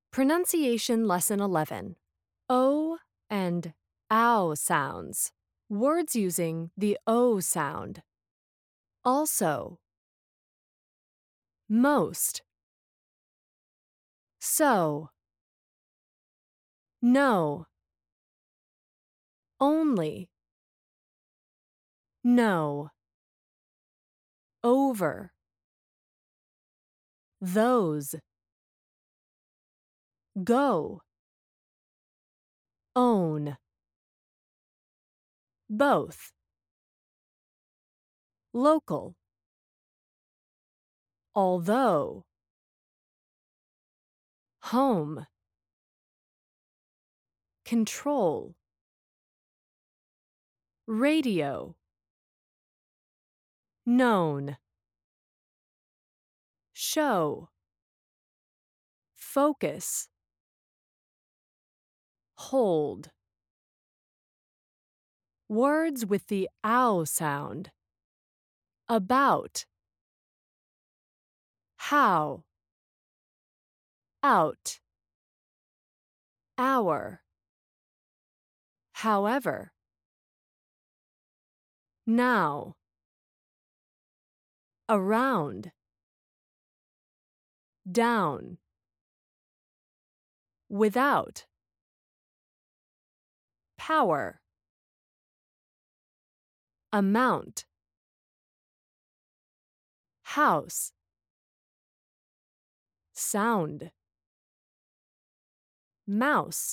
Pronunciation Lesson 11. O and ow sounds. Words using the O sound. Also. Most. So. No. Only. No. Over. Those. Go. Own. Both. Local. Although. Home. Control. Radio. Known. Show. Focus. Hold. Words with the ow sound. About. How. Out. Hour. However. Now. Around. Down. Without. Power. Amount. House. Sound. Mouse.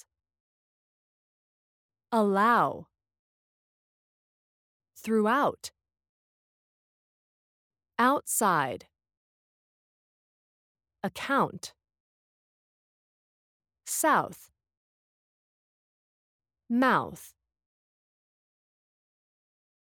Allow. Throughout. Outside. Account. South. Mouth.